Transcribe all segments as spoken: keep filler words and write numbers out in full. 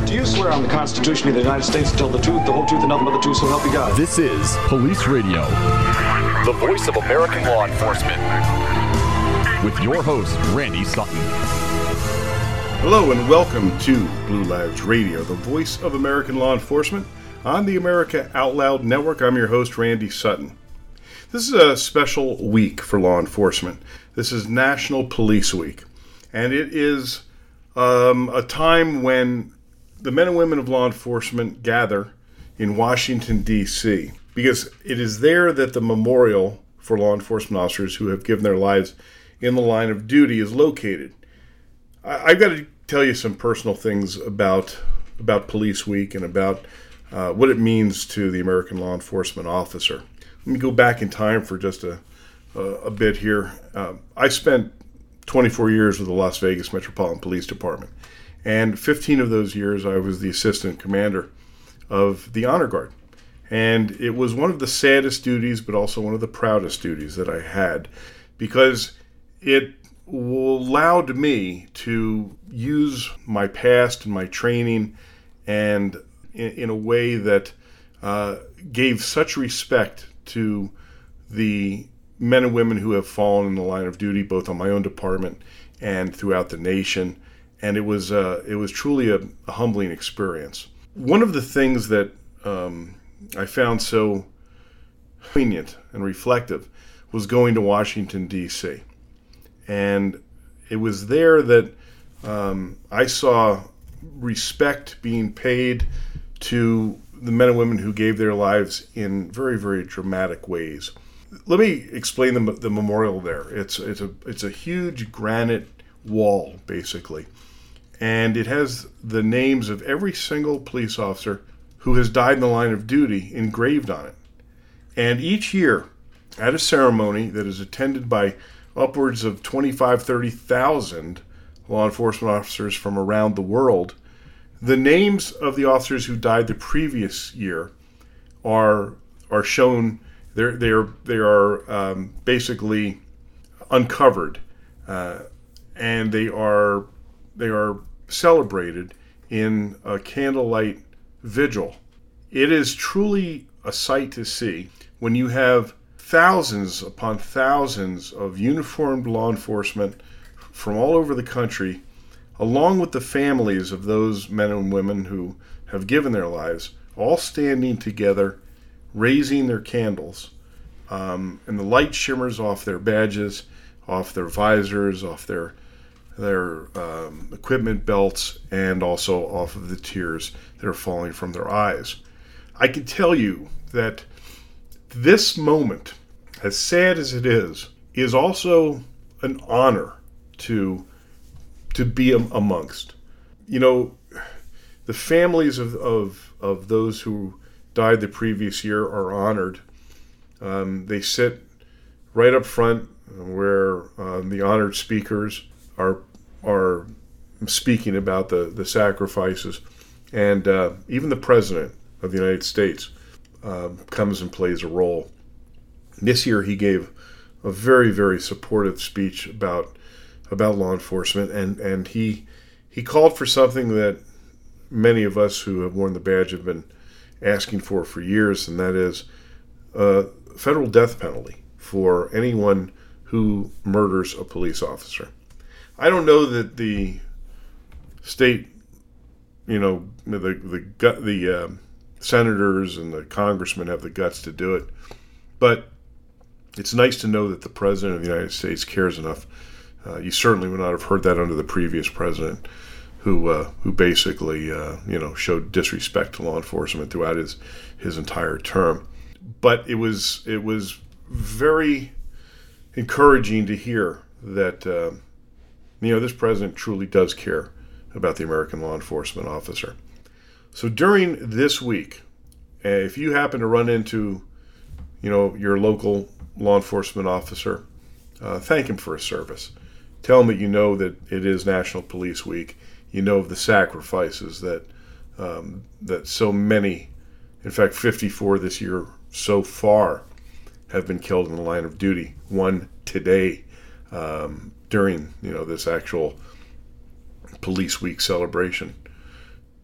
Do you swear on the Constitution of the United States to tell the truth, the whole truth, and nothing but the truth, so help you God? This is Police Radio, the voice of American law enforcement. With your host, Randy Sutton. Hello and welcome to Blue Lives Radio, the voice of American law enforcement on the America Out Loud Network. I'm your host, Randy Sutton. This is a special week for law enforcement. This is National Police Week, and it is um, a time when the men and women of law enforcement gather in Washington, D C, because it is there that the memorial for law enforcement officers who have given their lives in the line of duty is located. I, I've got to tell you some personal things about about Police Week and about uh, what it means to the American law enforcement officer. Let me go back in time for just a a, a bit here. Uh, I spent twenty-four years with the Las Vegas Metropolitan Police Department, and fifteen of those years I was the assistant commander of the Honor Guard. And it was one of the saddest duties, but also one of the proudest duties that I had, because it allowed me to use my past and my training and in, in a way that uh, gave such respect to the men and women who have fallen in the line of duty, both on my own department and throughout the nation. And it was uh, it was truly a, a humbling experience. One of the things that um, I found so poignant and reflective was going to Washington, D C. And it was there that um, I saw respect being paid to the men and women who gave their lives in very, very dramatic ways. Let me explain the, the memorial there. It's it's a it's a huge granite wall, basically, and it has the names of every single police officer who has died in the line of duty engraved on it. And each year, at a ceremony that is attended by upwards of twenty-five, thirty thousand law enforcement officers from around the world, the names of the officers who died the previous year are are shown. They're they're they are um, basically uncovered, uh, and they are they are celebrated in a candlelight vigil. It is truly a sight to see when you have thousands upon thousands of uniformed law enforcement from all over the country, along with the families of those men and women who have given their lives, all standing together, raising their candles, um, and the light shimmers off their badges, off their visors, off their their um, equipment belts, and also off of the tears that are falling from their eyes. I can tell you that this moment, as sad as it is, is also an honor to to be amongst. You know, the families of, of, of those who died the previous year are honored. Um, they sit right up front where um, the honored speakers are are speaking about the, the sacrifices. And uh, even the President of the United States uh, comes and plays a role. This year he gave a very, very supportive speech about about law enforcement, and, and he he called for something that many of us who have worn the badge have been asking for for years, and that is a federal death penalty for anyone who murders a police officer. I don't know that the state, you know, the the gut, the uh, senators and the congressmen have the guts to do it, but it's nice to know that the President of the United States cares enough. Uh, you certainly would not have heard that under the previous president, who uh, who basically uh, you know showed disrespect to law enforcement throughout his his entire term. But it was it was very encouraging to hear that uh, you know this president truly does care about the American law enforcement officer. So during this week, uh, if you happen to run into you know your local law enforcement officer, uh, thank him for his service. Tell him that you know that it is National Police Week. You know of the sacrifices that um, that so many, in fact fifty-four this year so far, have been killed in the line of duty. One today um, during you know this actual Police Week celebration.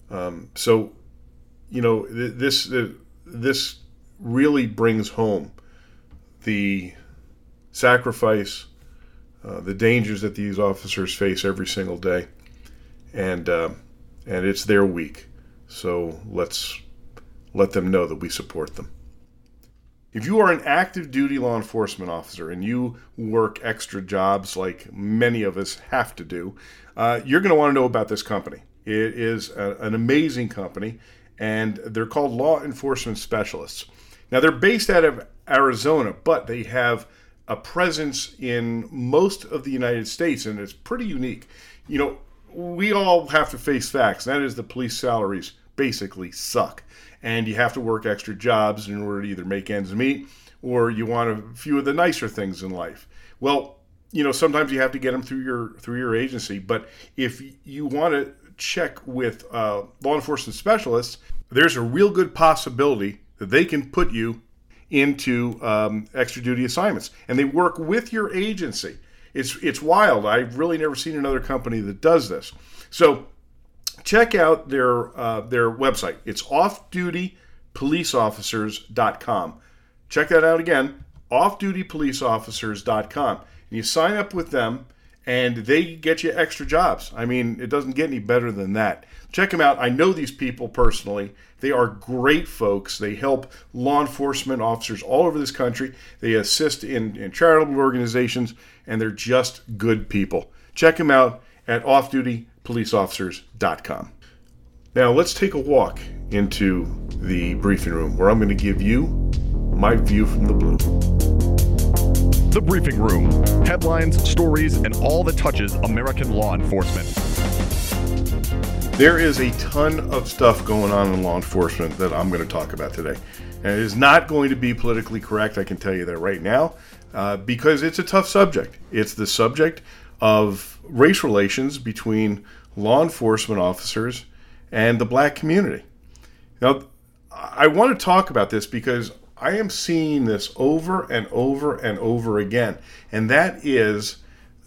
Um, so, you know, th- this uh, this really brings home the sacrifice, uh, the dangers that these officers face every single day, and uh, and it's their week. So let's let them know that we support them. If you are an active duty law enforcement officer and you work extra jobs like many of us have to do, uh, you're going to want to know about this company. It is a, an amazing company, and they're called Law Enforcement Specialists. Now, they're based out of Arizona, but they have a presence in most of the United States, and it's pretty unique. You know, we all have to face facts. That is, the police salaries basically suck. And you have to work extra jobs in order to either make ends meet or you want a few of the nicer things in life. Well, you know, sometimes you have to get them through your through your agency. But if you want to check with uh, law enforcement specialists, there's a real good possibility that they can put you into um, extra duty assignments. And they work with your agency. It's, it's wild. I've really never seen another company that does this. So check out their uh, their website. It's off duty police officers dot com. Check that out again, off duty police officers dot com. And you sign up with them, and they get you extra jobs. I mean, it doesn't get any better than that. Check them out. I know these people personally. They are great folks. They help law enforcement officers all over this country. They assist in, in charitable organizations, and they're just good people. Check them out at off duty police officers dot com. Now let's take a walk into the briefing room where I'm going to give you my view from the blue. The Briefing Room. Headlines, stories, and all that touches American law enforcement. There is a ton of stuff going on in law enforcement that I'm going to talk about today. And it is not going to be politically correct, I can tell you that right now, uh, because it's a tough subject. It's the subject of race relations between law enforcement officers and the black community. Now, I want to talk about this because I am seeing this over and over and over again, and that is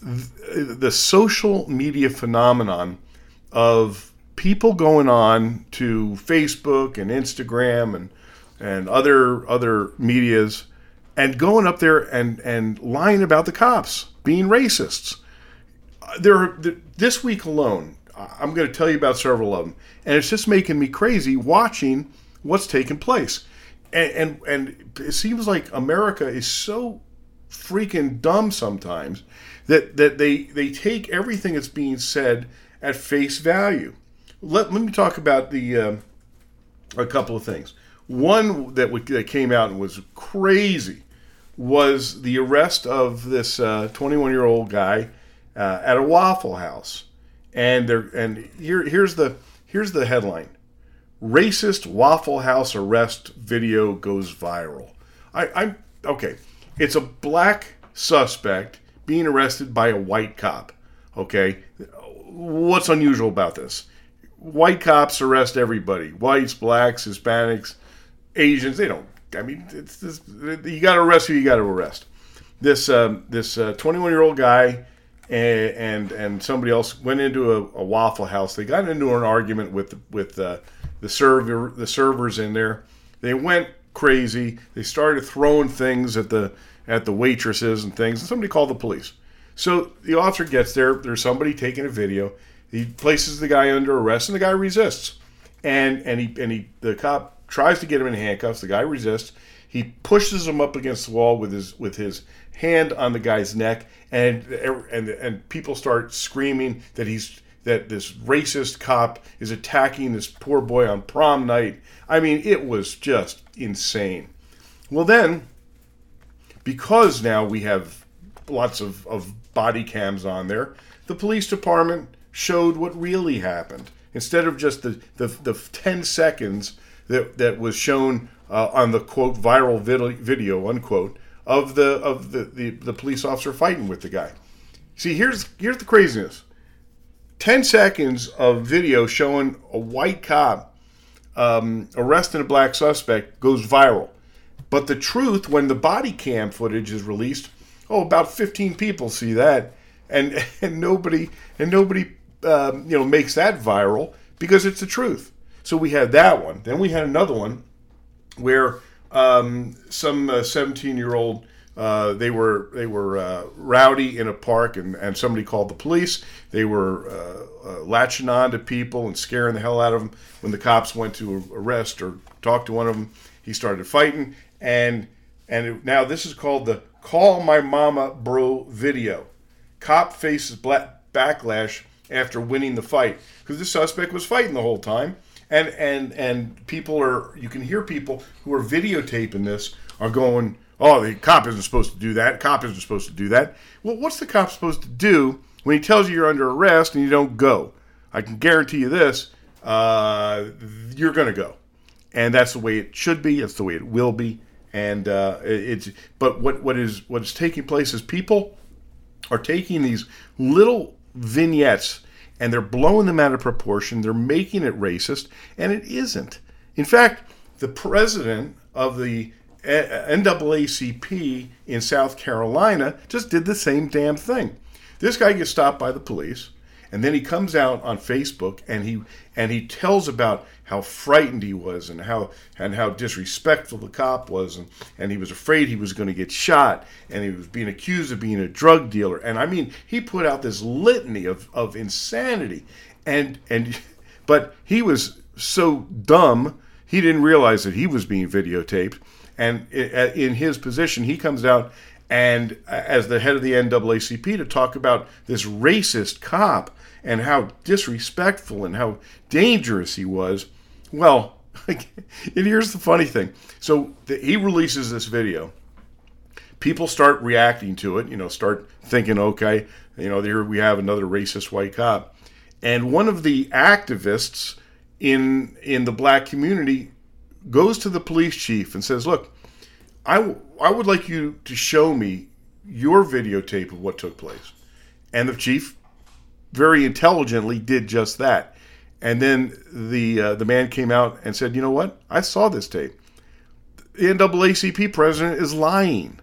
the social media phenomenon of people going on to Facebook and Instagram and and other other medias and going up there and, and lying about the cops, being racists. There, this week alone, I'm going to tell you about several of them, and it's just making me crazy watching what's taking place. And, and and it seems like America is so freaking dumb sometimes that that they they take everything that's being said at face value. Let let me talk about the uh, a couple of things. One that we, that came out and was crazy was the arrest of this uh, twenty-one-year-old guy uh, at a Waffle House, and there and here here's the here's the headline. Racist Waffle House arrest video goes viral. I, I'm okay. It's a black suspect being arrested by a white cop. Okay, what's unusual about this? White cops arrest everybody: whites, blacks, Hispanics, Asians. They don't. I mean, it's this, you got to arrest who you got to arrest. This um, this uh, twenty-one-year-old guy and, and and somebody else went into a, a Waffle House. They got into an argument with with. Uh, The server, the servers in there. They went crazy. They started throwing things at the at the waitresses and things. And somebody called the police. So the officer gets there. There's somebody taking a video. He places the guy under arrest, and the guy resists. And and he and he the cop tries to get him in handcuffs. The guy resists. He pushes him up against the wall with his with his hand on the guy's neck, and and and people start screaming that he's. that this racist cop is attacking this poor boy on prom night. I mean, it was just insane. Well then, because now we have lots of, of body cams on there, the police department showed what really happened. Instead of just the, the, the ten seconds that, that was shown uh, on the, quote, viral vid- video, unquote, of the of the, the, the police officer fighting with the guy. See, here's here's the craziness. ten seconds of video showing a white cop um, arresting a black suspect goes viral. But the truth, when the body cam footage is released, oh, about fifteen people see that, and and nobody and nobody um, you know makes that viral because it's the truth. So we had that one. Then we had another one where um, some uh, seventeen-year-old uh, they were they were uh, rowdy in a park, and, and somebody called the police. They were uh, uh, latching on to people and scaring the hell out of them. When the cops went to arrest or talk to one of them, he started fighting, and and it, now this is called the "Call My Mama Bro" video. Cop faces black backlash after winning the fight because the suspect was fighting the whole time, and and and people are you can hear people who are videotaping this are going, "Oh, the cop isn't supposed to do that. Cop isn't supposed to do that." Well, what's the cop supposed to do when he tells you you're under arrest and you don't go? I can guarantee you this: uh, you're going to go, and that's the way it should be. That's the way it will be. And uh, it's but what what is what is taking place is people are taking these little vignettes and they're blowing them out of proportion. They're making it racist, and it isn't. In fact, the president of the N double A C P in South Carolina just did the same damn thing. This guy gets stopped by the police, and then he comes out on Facebook and he and he tells about how frightened he was and how and how disrespectful the cop was, and, and he was afraid he was going to get shot, and he was being accused of being a drug dealer. And I mean, he put out this litany of, of insanity, and and but he was so dumb he didn't realize that he was being videotaped. And in his position, he comes out and as the head of the N double A C P to talk about this racist cop and how disrespectful and how dangerous he was. Well, and here's the funny thing. So the, he releases this video. People start reacting to it, you know, start thinking, okay, you know, here we have another racist white cop. And one of the activists in in the black community goes to the police chief and says, look, I, w- I would like you to show me your videotape of what took place. And the chief very intelligently did just that. And then the uh, the man came out and said, you know what? I saw this tape. The N double A C P president is lying.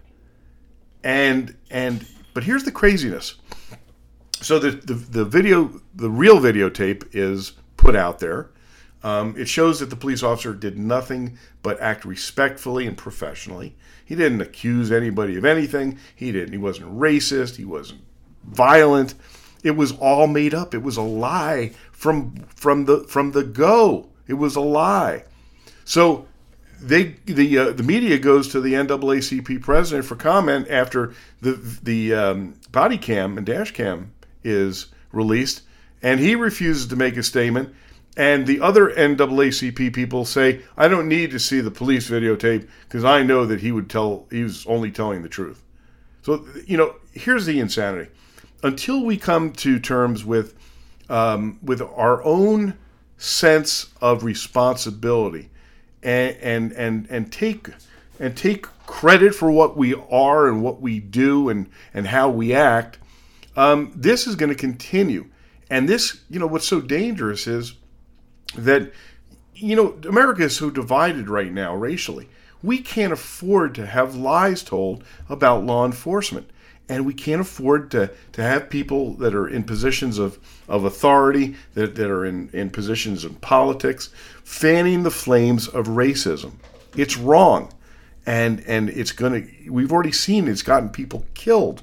And and but here's the craziness. So the, the, the video, the real videotape is put out there. Um, it shows that the police officer did nothing but act respectfully and professionally. He didn't accuse anybody of anything. He didn't. He wasn't racist. He wasn't violent. It was all made up. It was a lie from from the from the go. It was a lie. So they the uh, the media goes to the N double A C P president for comment after the the um, body cam and dash cam is released, and he refuses to make a statement. And the other N double A C P people say, I don't need to see the police videotape because I know that he would tell, he was only telling the truth. So, you know, here's the insanity. Until we come to terms with um, with our own sense of responsibility and, and and and take and take credit for what we are and what we do and, and how we act, um, this is going to continue. And this, you know, what's so dangerous is that, you know, America is so divided right now racially. We can't afford to have lies told about law enforcement. And we can't afford to, to have people that are in positions of, of authority, that, that are in, in positions in politics, fanning the flames of racism. It's wrong. And and it's going to, we've already seen it's gotten people killed.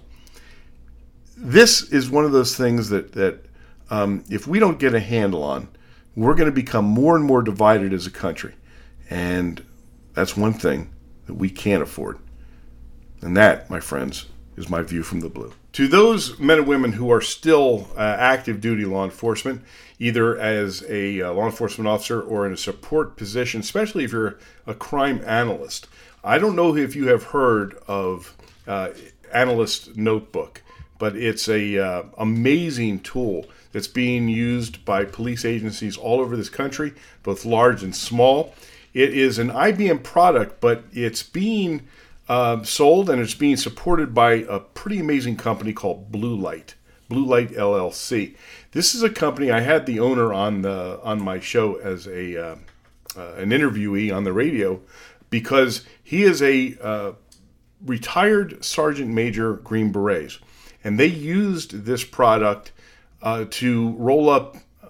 This is one of those things that, that um, if we don't get a handle on, we're going to become more and more divided as a country. And that's one thing that we can't afford. And that, my friends, is my view from the blue. To those men and women who are still uh, active duty law enforcement, either as a uh, law enforcement officer or in a support position, especially if you're a crime analyst, I don't know if you have heard of uh, Analyst Notebook, but it's a uh, amazing tool that's being used by police agencies all over this country, both large and small. It is an I B M product, but it's being uh, sold and it's being supported by a pretty amazing company called Blue Light, Blue Light L L C. This is a company, I had the owner on the on my show as a uh, uh, an interviewee on the radio because he is a uh, retired Sergeant Major Green Berets, and they used this product Uh, to roll up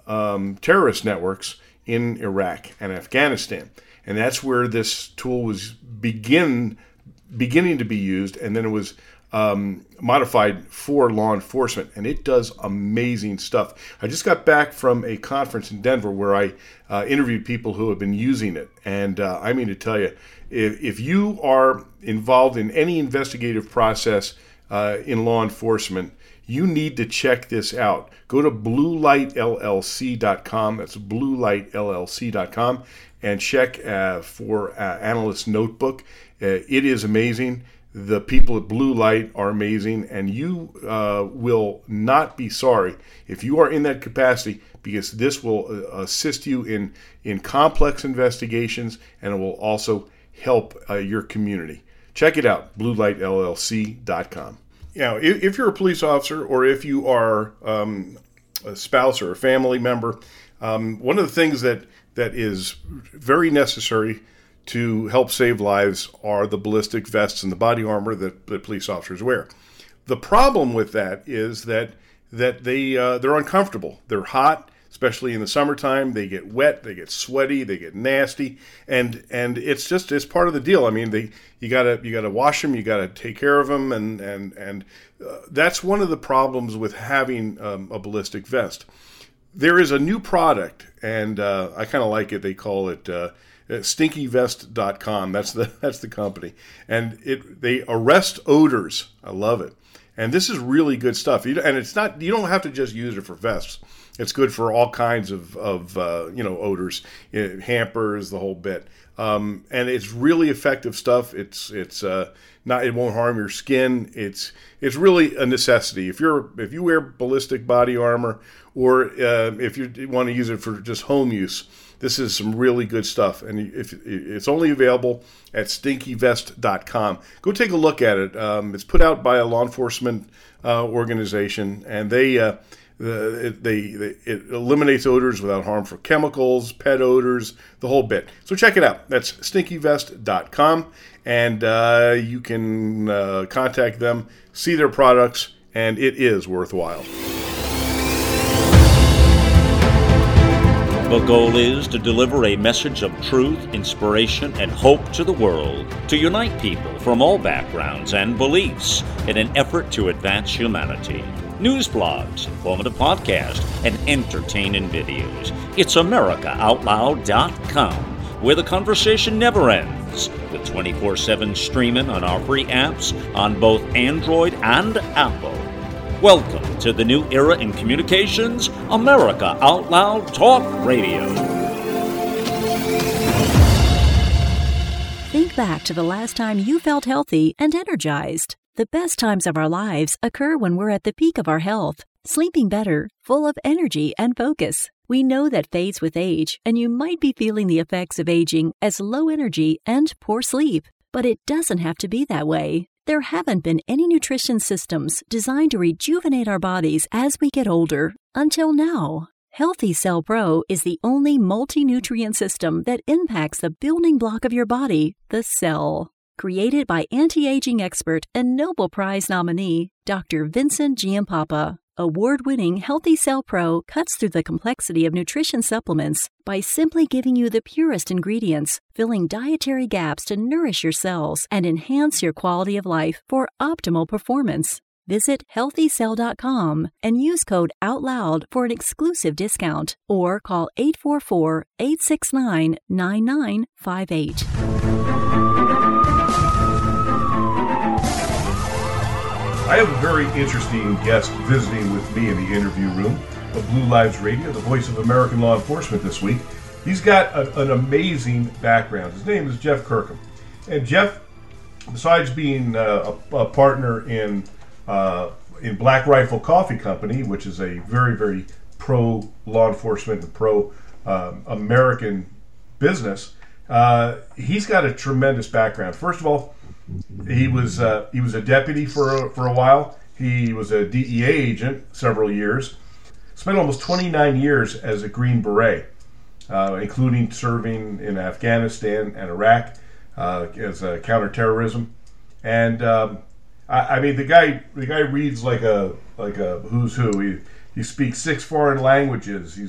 um, terrorist networks in Iraq and Afghanistan. And that's where this tool was begin beginning to be used, and then it was um, modified for law enforcement, and it does amazing stuff. I just got back from a conference in Denver where I uh, interviewed people who have been using it, and uh, I mean to tell you, if, if you are involved in any investigative process uh, in law enforcement, you need to check this out. Go to blue light L L C dot com. That's blue light L L C dot com, and check uh, for uh, Analyst Notebook. Uh, it is amazing. The people at Blue Light are amazing, and you uh, will not be sorry if you are in that capacity, because this will uh, assist you in, in complex investigations, and it will also help uh, your community. Check it out, blue light L L C dot com. You know, if, if you're a police officer, or if you are um, a spouse or a family member, um, one of the things that, that is very necessary to help save lives are the ballistic vests and the body armor that, that police officers wear. The problem with that is that that they uh, they're uncomfortable. They're hot, especially in the summertime. They get wet, they get sweaty, they get nasty, and and it's just it's part of the deal. I mean, they you gotta you gotta wash them, you gotta take care of them, and and and uh, that's one of the problems with having um, a ballistic vest. There is a new product, and uh, I kind of like it. They call it Uh, stinky vest dot com. That's the that's the company, and it they arrest odors. I love it, and this is really good stuff. You, and it's not you don't have to just use it for vests. It's good for all kinds of of uh, you know odors, you know, hampers, the whole bit. Um, and it's really effective stuff. It's it's uh, not it won't harm your skin. It's it's really a necessity. If you're if you wear ballistic body armor, or uh, if you want to use it for just home use, this is some really good stuff, and if it's only available at stinky vest dot com. Go take a look at it. Um, it's put out by a law enforcement uh, organization, and they, uh, the, they, they it eliminates odors without harmful chemicals, pet odors, the whole bit. So check it out. That's stinky vest dot com, and uh, you can uh, contact them, see their products, and it is worthwhile. The goal is to deliver a message of truth, inspiration, and hope to the world, to unite people from all backgrounds and beliefs in an effort to advance humanity. News blogs, informative podcasts, and entertaining videos. It's America Out Loud dot com, where the conversation never ends, with twenty-four seven streaming on our free apps on both Android and Apple. Welcome to the new era in communications, America Out Loud Talk Radio. Think back to the last time you felt healthy and energized. The best times of our lives occur when we're at the peak of our health, sleeping better, full of energy and focus. We know that fades with age, and you might be feeling the effects of aging as low energy and poor sleep. But it doesn't have to be that way. There haven't been any nutrition systems designed to rejuvenate our bodies as we get older until now. Healthy Cell Pro is the only multi-nutrient system that impacts the building block of your body, the cell. Created by anti-aging expert and Nobel Prize nominee, Doctor Vincent Giampapa, award-winning Healthy Cell Pro cuts through the complexity of nutrition supplements by simply giving you the purest ingredients, filling dietary gaps to nourish your cells and enhance your quality of life for optimal performance. Visit healthy cell dot com and use code OUTLOUD for an exclusive discount, or call eight four four, eight six nine, nine nine five eight. I have a very interesting guest visiting with me in the interview room of Blue Lives Radio, the voice of American law enforcement this week. He's got a, an amazing background. His name is Jeff Kirkham. And Jeff, besides being uh, a, a partner in uh, in Black Rifle Coffee Company, which is a very, very pro-law enforcement and pro-American um, business, uh, he's got a tremendous background. First of all, He was uh, he was a deputy for a, for a while. He was a D E A agent several years. Spent almost twenty-nine years as a Green Beret, uh, including serving in Afghanistan and Iraq uh, as a counterterrorism. And um, I, I mean, the guy the guy reads like a like a who's who. He he speaks six foreign languages. He's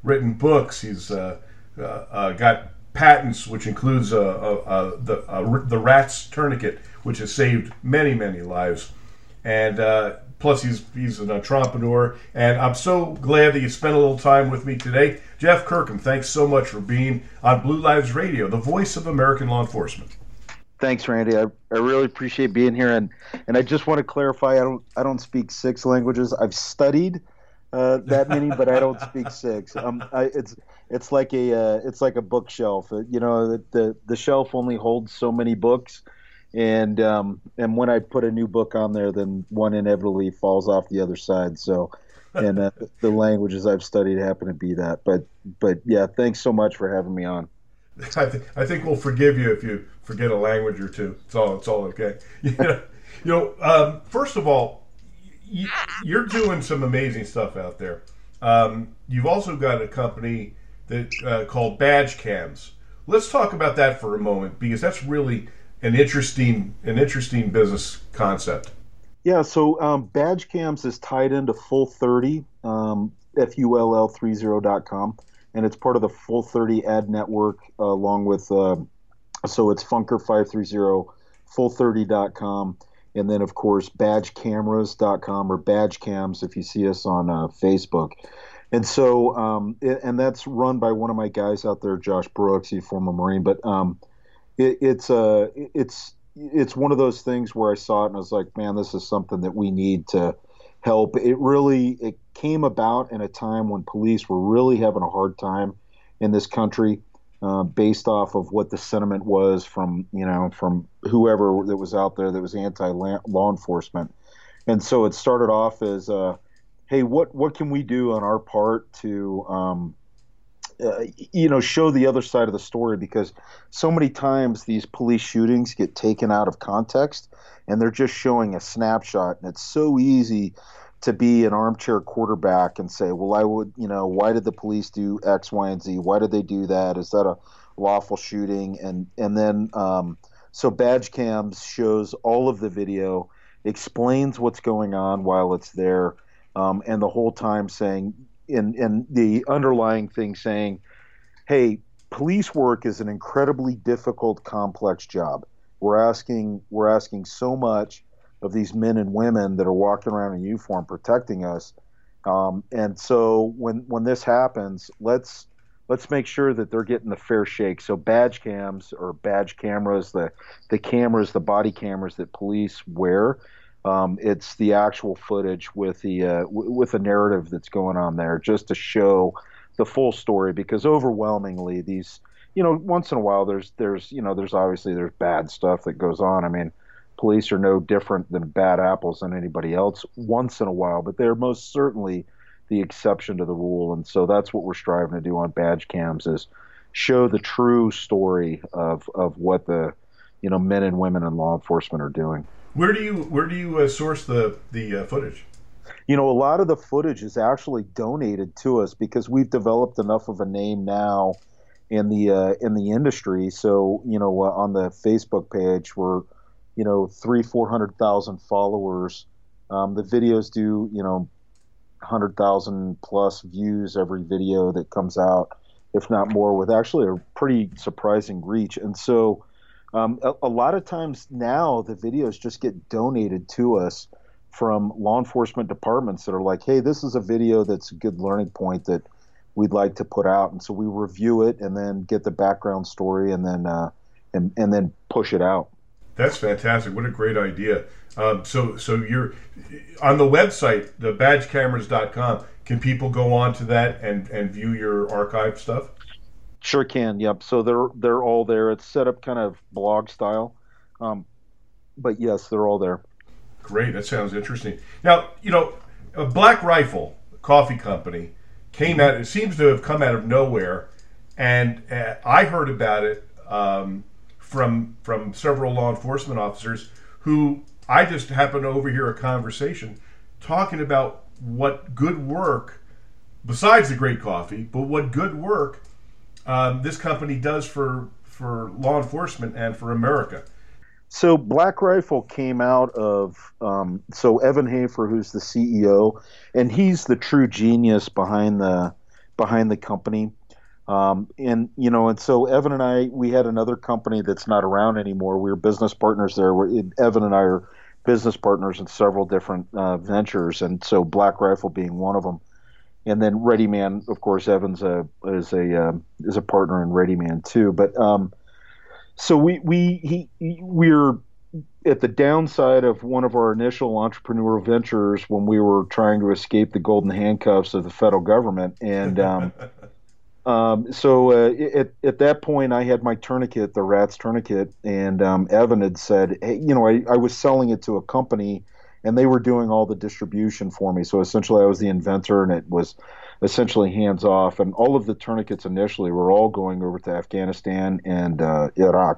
written books. He's uh, uh, uh, got patents, which includes uh, uh, uh, the uh, the Rat's Tourniquet, which has saved many, many lives. And uh, plus, he's he's an entrepreneur. And I'm so glad that you spent a little time with me today. Jeff Kirkham, thanks so much for being on Blue Lives Radio, the voice of American law enforcement. Thanks, Randy. I, I really appreciate being here, and, and I just want to clarify. I don't I don't speak six languages. I've studied uh, that many, but I don't speak six. Um, I, it's it's like a uh, it's like a bookshelf. Uh, you know, the, the the shelf only holds so many books, and um, and when I put a new book on there, then one inevitably falls off the other side. So, and uh, the languages I've studied happen to be that. But but yeah, thanks so much for having me on. I, th- I think we'll forgive you if you forget a language or two. It's all it's all okay. You know, you know um, first of all, you, you're doing some amazing stuff out there. Um, you've also got a company that uh, called Badge Cams. Let's talk about that for a moment, because that's really an interesting an interesting business concept. Yeah. So um, Badge Cams is tied into Full thirty, um, F U L L thirty dot com. And it's part of the Full thirty ad network, uh, along with, uh, so it's Funker five thirty, full thirty dot com, and then, of course, badge cameras dot com, or Badge Cams if you see us on uh, Facebook. And so, um, it, and that's run by one of my guys out there, Josh Brooks, he's a former Marine. But um, it, it's, uh, it's, it's one of those things where I saw it and I was like, man, this is something that we need to help. It really it came about in a time when police were really having a hard time in this country, uh, based off of what the sentiment was from you know from whoever that was out there that was anti-law enforcement. And so it started off as, uh, hey, what what can we do on our part to um, uh, you know show the other side of the story, because so many times these police shootings get taken out of context and they're just showing a snapshot, and it's so easy to be an armchair quarterback and say, well, I would, you know, why did the police do X, Y, and Z? Why did they do that? Is that a lawful shooting? And and then, um, so Badge Cams shows all of the video, explains what's going on while it's there, um, and the whole time saying, and, and the underlying thing saying, hey, police work is an incredibly difficult, complex job. We're asking we're asking so much of these men and women that are walking around in uniform protecting us, um, and so when when this happens, let's let's make sure that they're getting the fair shake. So Badge Cams, or Badge Cameras, the the cameras, the body cameras that police wear, um, it's the actual footage with the uh, w- with the narrative that's going on there, just to show the full story. Because overwhelmingly these. You know, once in a while, there's, there's, you know, there's obviously there's bad stuff that goes on. I mean, police are no different than bad apples than anybody else once in a while, but they're most certainly the exception to the rule. And so that's what we're striving to do on Badge Cams, is show the true story of, of what the, you know, men and women in law enforcement are doing. Where do you where do you uh, source the the uh, footage? You know, a lot of the footage is actually donated to us because we've developed enough of a name now in the uh, in the industry. So, you know, uh, on the Facebook page, we're, you know, three, four hundred thousand followers. Um, the videos do, you know, hundred thousand plus views every video that comes out, if not more, with actually a pretty surprising reach. And so, um, a, a lot of times now the videos just get donated to us from law enforcement departments that are like, hey, this is a video that's a good learning point that we'd like to put out. And so we review it and then get the background story and then uh, and and then push it out. That's fantastic. What a great idea. Um, so so you're on the website, the badge cameras dot com. Can people go on to that and, and view your archive stuff? Sure can. Yep. So they're they're all there. It's set up kind of blog style. Um, but yes, they're all there. Great. That sounds interesting. Now, you know, a Black Rifle Coffee Company came out, it seems to have come out of nowhere, and uh, I heard about it um, from from several law enforcement officers who I just happened to overhear a conversation talking about what good work, besides the great coffee, but what good work um, this company does for for law enforcement and for America. So Black Rifle came out of, um, so Evan Hafer, who's the C E O, and he's the true genius behind the behind the company. Um, and, you know, and so Evan and I, we had another company that's not around anymore. We were business partners there. We're, Evan and I are business partners in several different uh, ventures. And so Black Rifle being one of them. And then Ready Man, of course, Evan's a, is a, um, is a partner in Ready Man too. But, um, so we, we, he, we're at the downside of one of our initial entrepreneurial ventures when we were trying to escape the golden handcuffs of the federal government. And, um, Um, so uh, at, at that point, I had my tourniquet, the Rats tourniquet, and um, Evan had said, hey, you know, I, I was selling it to a company, and they were doing all the distribution for me. So essentially, I was the inventor, and it was essentially hands off. And all of the tourniquets initially were all going over to Afghanistan and uh, Iraq.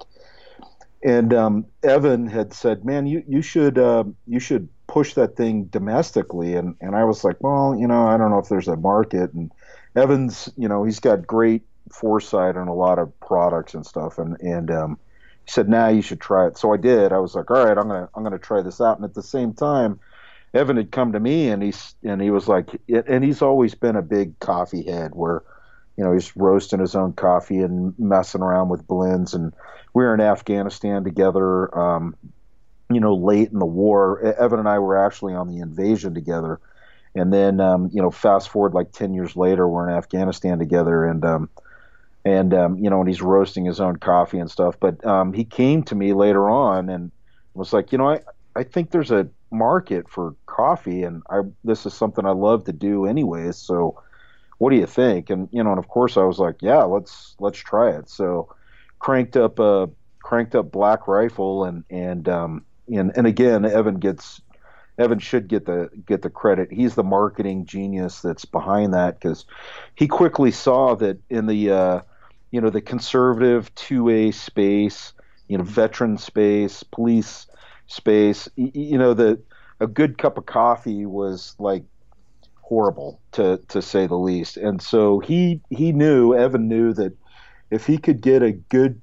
And um, Evan had said, "Man, you you should uh, you should push that thing domestically." And and I was like, "Well, you know, I don't know if there's a market." And Evan's, you know, he's got great foresight on a lot of products and stuff, and and um, he said, "Nah, you should try it." So I did. I was like, "All right, I'm gonna I'm gonna try this out." And at the same time, Evan had come to me, and he's and he was like, and he's always been a big coffee head, where, you know, he's roasting his own coffee and messing around with blends. And we were in Afghanistan together, um, you know, late in the war. Evan and I were actually on the invasion together. And then, um, you know, fast forward like ten years later, we're in Afghanistan together, and, um, and um, you know, and he's roasting his own coffee and stuff. But um, he came to me later on and was like, you know, I, I think there's a market for coffee, and I this is something I love to do anyways. So what do you think? And, you know, and of course I was like, yeah, let's let's try it. So cranked up uh, cranked up Black Rifle, and and um, and and again, Evan gets. Evan should get the get the credit. He's the marketing genius that's behind that, because he quickly saw that in the uh, you know the conservative two A space, you know, veteran space, police space, you, you know, the a good cup of coffee was like horrible to to say the least. And so he he knew Evan knew that if he could get a good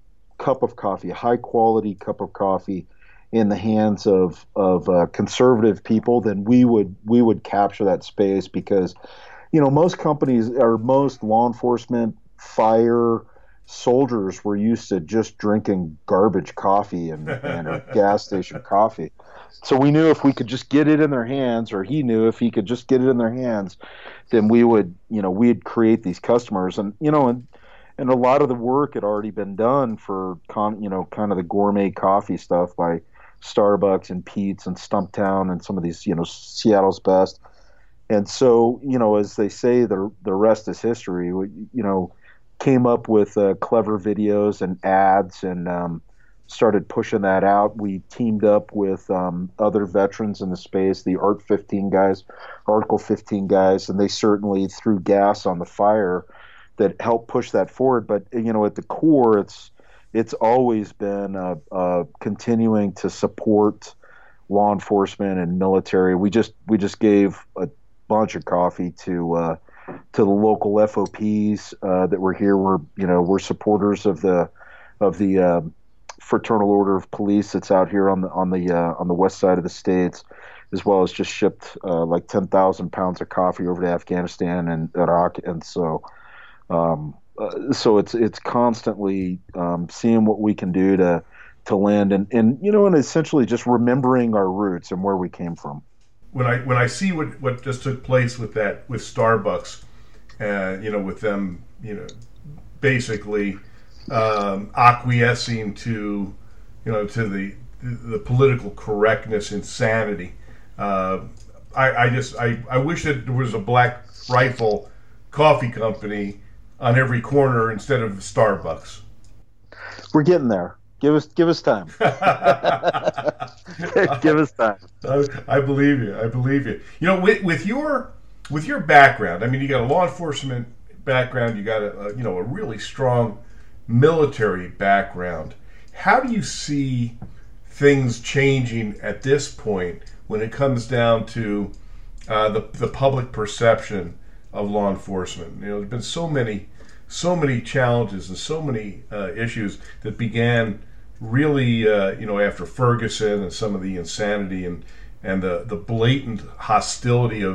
cup of coffee, a high quality cup of coffee, in the hands of of uh, conservative people, then we would we would capture that space. Because, you know, most companies or most law enforcement, fire, soldiers were used to just drinking garbage coffee and, and or gas station coffee. So we knew if we could just get it in their hands, or he knew if he could just get it in their hands, then we would, you know, we'd create these customers. And, you know, and and a lot of the work had already been done for con, you know, kind of the gourmet coffee stuff by Starbucks and Pete's and Stumptown and some of these, you know, Seattle's Best. And so, you know, as they say, the the rest is history. We, you know, came up with uh, clever videos and ads, and um, started pushing that out. We teamed up with um, other veterans in the space, the Art fifteen guys, Article fifteen guys, and they certainly threw gas on the fire that helped push that forward. But, you know, at the core, it's It's always been uh, uh, continuing to support law enforcement and military. We just we just gave a bunch of coffee to uh, to the local F O Ps uh, that were here. We're you know we're supporters of the of the uh, Fraternal Order of Police that's out here on the on the uh, on the west side of the states, as well as just shipped uh, like ten thousand pounds of coffee over to Afghanistan and Iraq, and so. Um, Uh, so it's it's constantly um, seeing what we can do to to lend, and, and you know, and essentially just remembering our roots and where we came from. When I when I see what, what just took place with that with Starbucks, uh, you know, with them, you know, basically um, acquiescing to, you know, to the the political correctness insanity. Uh, I, I just I, I wish that there was a Black Rifle coffee company on every corner instead of Starbucks. We're getting there. Give us give us time. Give us time. I, I believe you. I believe you. You know, with, with your with your background, I mean, you got a law enforcement background. You got a, a you know a really strong military background. How do you see things changing at this point when it comes down to uh, the the public perception of law enforcement? You know, there's been so many, so many challenges and so many uh, issues that began really, uh, you know, after Ferguson and some of the insanity and and the, the blatant hostility of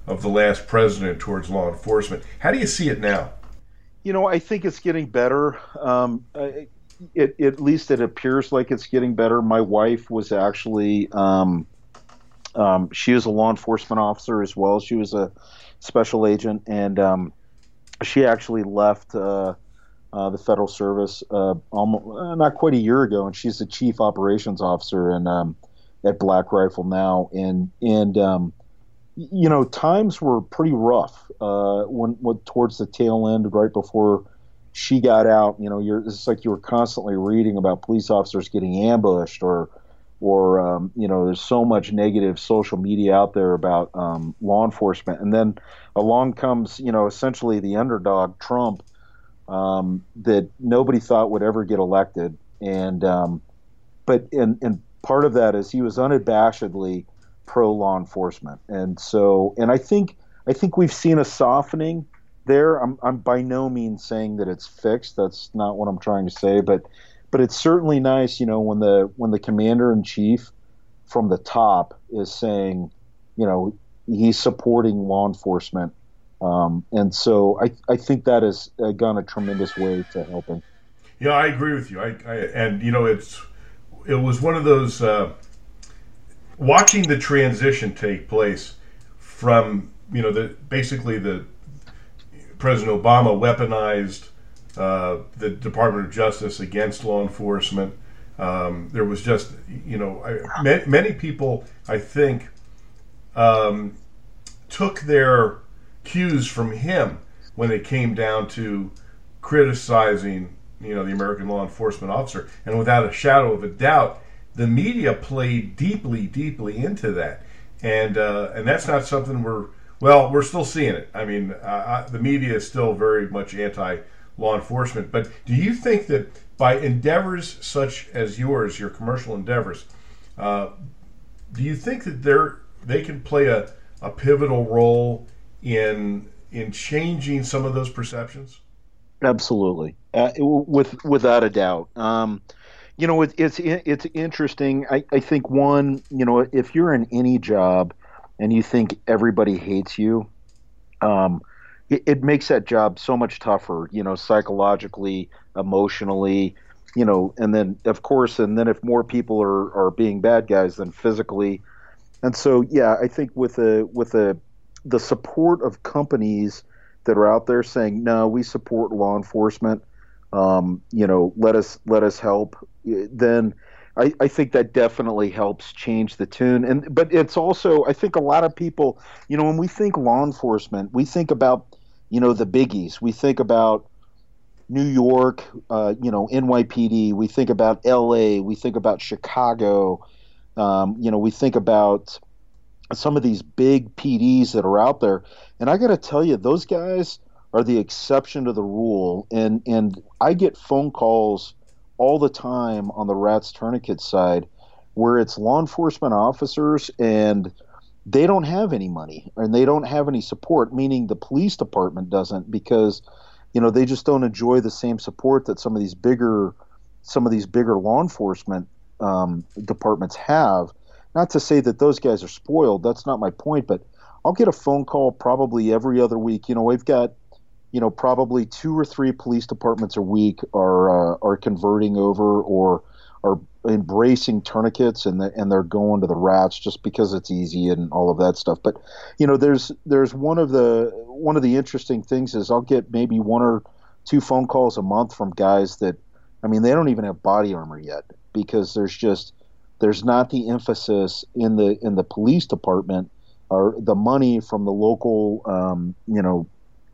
of the last president towards law enforcement. How do you see it now? You know, I think it's getting better. Um, it, it, at least it appears like it's getting better. My wife was actually, um, um, she was a law enforcement officer as well. She was a special agent, and um, she actually left uh, uh, the federal service uh, almost uh, not quite a year ago, and she's the chief operations officer in, um, at Black Rifle now. And and um, you know, times were pretty rough uh, when, when towards the tail end, right before she got out. You know, you're it's like you were constantly reading about police officers getting ambushed, or or um, you know, there's so much negative social media out there about um, law enforcement. And then along comes, you know, essentially the underdog, Trump, um, that nobody thought would ever get elected. And um, but and and part of that is he was unabashedly pro law enforcement, and so and I think I think we've seen a softening there. I'm I'm by no means saying that it's fixed. That's not what I'm trying to say, but but it's certainly nice, you know, when the when the commander in chief from the top is saying, you know, he's supporting law enforcement, um, and so I I think that has uh, gone a tremendous way to helping. Yeah, I agree with you. I, I and you know it's it was one of those. Uh, Watching the transition take place from, you know, the basically the President Obama weaponized uh, the Department of Justice against law enforcement. Um, there was just, you know, I, many, many people, I think, um, took their cues from him when it came down to criticizing, you know, the American law enforcement officer. And without a shadow of a doubt, the media played deeply, deeply into that, and uh, and that's not something we're well, we're still seeing it. I mean, uh, I, the media is still very much anti-law enforcement. But do you think that by endeavors such as yours, your commercial endeavors, uh, do you think that they're they can play a, a pivotal role in in changing some of those perceptions? Absolutely, uh, with without a doubt. Um, You know, it, it's it's interesting. I, I think, one, you know, if you're in any job and you think everybody hates you, um, it, it makes that job so much tougher, you know, psychologically, emotionally, you know, and then, of course, and then if more people are, are being bad guys, then physically. And so, yeah, I think with a, with a, the support of companies that are out there saying, no, we support law enforcement, um, you know, let us let us help, then I, I think that definitely helps change the tune. And but it's also, I think a lot of people, you know, when we think law enforcement, we think about, you know, the biggies. We think about New York, uh, you know, N Y P D. We think about L A. We think about Chicago. Um, you know, we think about some of these big P Ds that are out there. And I got to tell you, those guys are the exception to the rule. And and I get phone calls all the time on the Rats Tourniquet side where it's law enforcement officers and they don't have any money and they don't have any support, meaning the police department doesn't, because, you know, they just don't enjoy the same support that some of these bigger, some of these bigger law enforcement um, departments have. Not to say that those guys are spoiled. That's not my point, but I'll get a phone call probably every other week. You know, we've got, you know, probably two or three police departments a week are uh, are converting over or are embracing tourniquets, and the, and they're going to the Rats just because it's easy and all of that stuff. But you know, there's there's one of the one of the interesting things is I'll get maybe one or two phone calls a month from guys that, I mean, they don't even have body armor yet because there's just there's not the emphasis in the in the police department or the money from the local um, you know.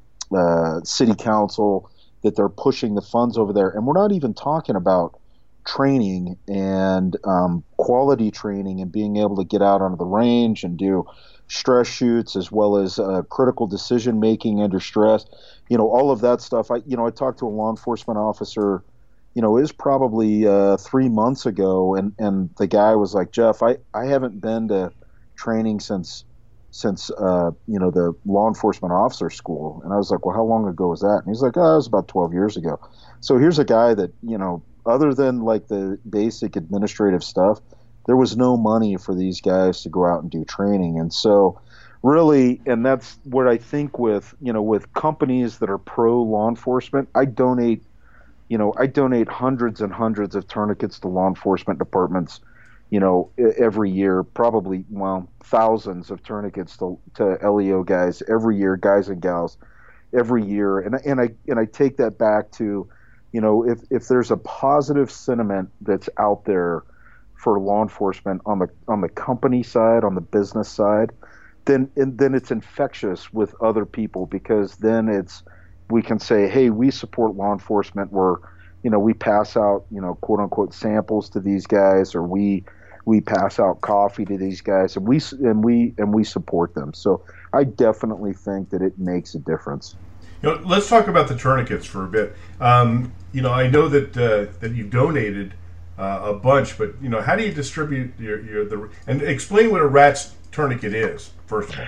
Uh, city council that they're pushing the funds over there. And we're not even talking about training and um, quality training and being able to get out onto the range and do stress shoots as well as uh, critical decision making under stress. You know, all of that stuff. I, you know, I talked to a law enforcement officer, you know, it was probably uh, three months ago. And, and the guy was like, Jeff, I, I haven't been to training since since, uh, you know, the law enforcement officer school. And I was like, well, how long ago was that? And he's like, oh, it was about twelve years ago. So here's a guy that, you know, other than like the basic administrative stuff, there was no money for these guys to go out and do training. And so really, and that's what I think with, you know, with companies that are pro law enforcement, I donate, you know, I donate hundreds and hundreds of tourniquets to law enforcement departments, you know, every year, probably, well, thousands of tourniquets to, to L E O guys every year, guys and gals every year. And, and I, and I take that back to, you know, if, if there's a positive sentiment that's out there for law enforcement on the, on the company side, on the business side, then, and then it's infectious with other people, because then it's, we can say, hey, we support law enforcement. We're, you know, we pass out, you know, quote unquote samples to these guys, or we, we pass out coffee to these guys, and we, and we, and we support them. So I definitely think that it makes a difference. You know, let's talk about the tourniquets for a bit. Um, you know, I know that uh, that you donated uh, a bunch, but you know, how do you distribute your, your the and explain what a RATS tourniquet is first of all.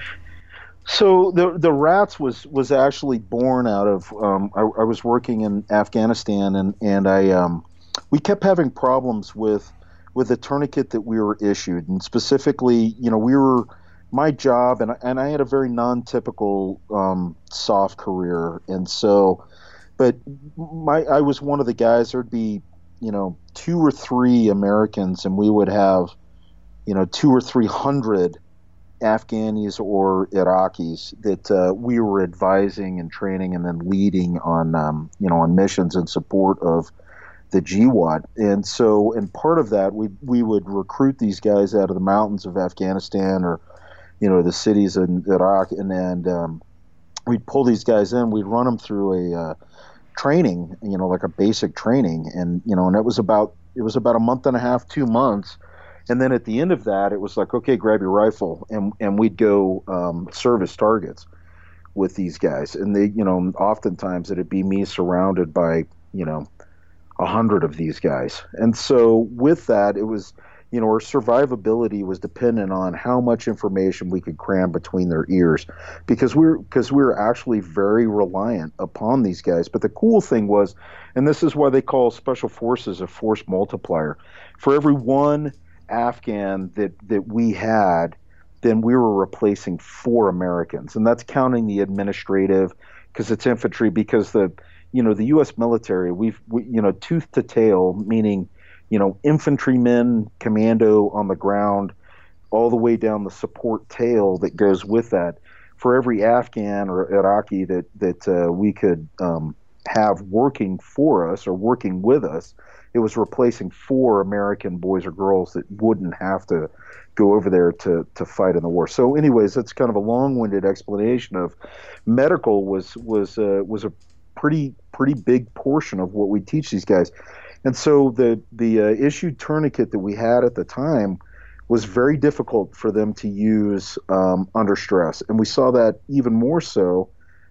So the the RATS was was actually born out of um, I, I was working in Afghanistan, and and I um, we kept having problems with with the tourniquet that we were issued, and specifically, you know, we were. My job, and and I had a very non-typical um, soft career, and so, but my I was one of the guys. There'd be, you know, two or three Americans, and we would have, you know, two or three hundred Afghanis or Iraqis that uh, we were advising and training, and then leading on, um, you know, on missions in support of the G WAT. And so, and part of that, we we would recruit these guys out of the mountains of Afghanistan, or you know, the cities in Iraq, and and um, we'd pull these guys in. We'd run them through a uh, training, you know, like a basic training, and you know, and it was about it was about a month and a half, two months, and then at the end of that, it was like, okay, grab your rifle, and and we'd go um, service targets with these guys, and they, you know, oftentimes it'd be me surrounded by, you know, a hundred of these guys, and so with that, it was. You know, our survivability was dependent on how much information we could cram between their ears, because we're because we we're actually very reliant upon these guys. But the cool thing was, and this is why they call special forces a force multiplier. For every one Afghan that that we had, then we were replacing four Americans, and that's counting the administrative, because it's infantry. Because the you know the U S military, we've we, you know tooth to tail, meaning. You know, infantrymen, commando on the ground, all the way down the support tail that goes with that. For every Afghan or Iraqi that that uh, we could um, have working for us or working with us, it was replacing four American boys or girls that wouldn't have to go over there to to fight in the war. So, anyways, that's kind of a long-winded explanation of medical was was uh, was a pretty pretty big portion of what we teach these guys. And so the the uh, issued tourniquet that we had at the time was very difficult for them to use um, under stress, and we saw that even more so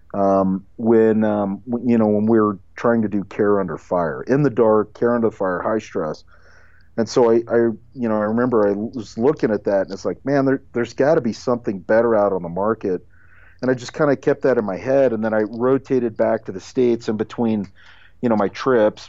um, when um, you know when we were trying to do care under fire, in the dark, care under fire, high stress. And so I, I you know I remember I was looking at that, and it's like, man, there there's got to be something better out on the market, and I just kind of kept that in my head, and then I rotated back to the States in between, you know, my trips.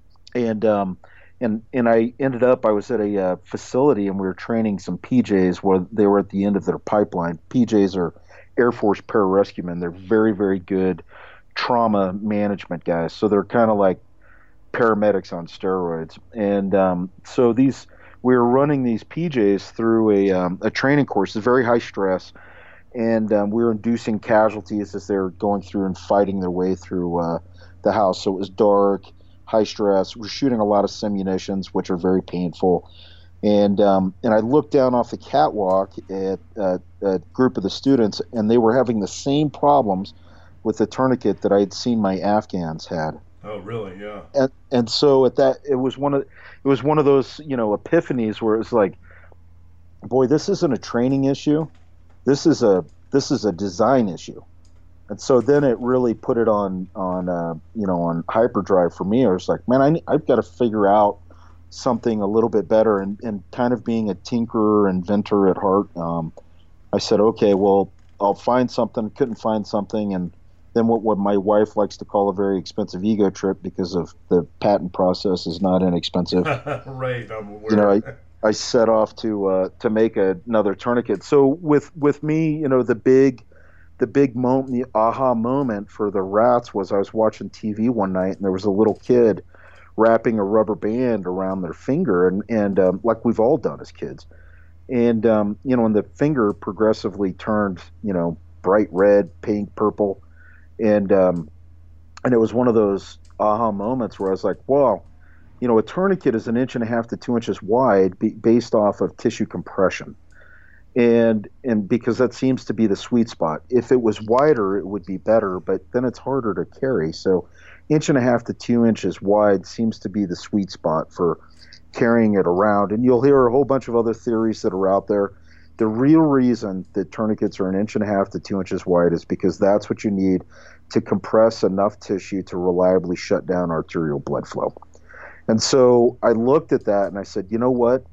And um, and and I ended up, I was at a uh, facility, and we were training some P Js where they were at the end of their pipeline. P Js are Air Force pararescuemen. They're very, very good trauma management guys. So they're kind of like paramedics on steroids. And um, so these, we were running these P Js through a, um, a training course. It's very high stress. And um, we were inducing casualties as they're going through and fighting their way through uh, the house. So it was dark, high stress. We're shooting a lot of simunitions, which are very painful. And um, and I looked down off the catwalk at uh, a group of the students, and they were having the same problems with the tourniquet that I had seen my Afghans had. Oh, really? Yeah. And and so at that, it was one of it was one of those, you know, epiphanies where it was like, boy, this isn't a training issue. This is a this is a design issue. And so then it really put it on on uh, you know on hyperdrive for me. I was like, man, I need, I've got to figure out something a little bit better. And, and kind of being a tinkerer, inventor at heart, um, I said, okay, well, I'll find something. Couldn't find something, and then what what my wife likes to call a very expensive ego trip, because of the patent process is not inexpensive. Right. I'm aware. You know, I I set off to uh, to make a, another tourniquet. So with with me, you know, the big the big moment, the aha moment for the rats was I was watching T V one night and there was a little kid wrapping a rubber band around their finger, and and um, like we've all done as kids, and um, you know, and the finger progressively turned, you know, bright red, pink, purple, and um, and it was one of those aha moments where I was like, wow. You know, a tourniquet is an inch and a half to two inches wide be, based off of tissue compression. And and because that seems to be the sweet spot. If it was wider, it would be better, but then it's harder to carry. So inch and a half to two inches wide seems to be the sweet spot for carrying it around. And you'll hear a whole bunch of other theories that are out there. The real reason that tourniquets are an inch and a half to two inches wide is because that's what you need to compress enough tissue to reliably shut down arterial blood flow. And so I looked at that and I said, you know what?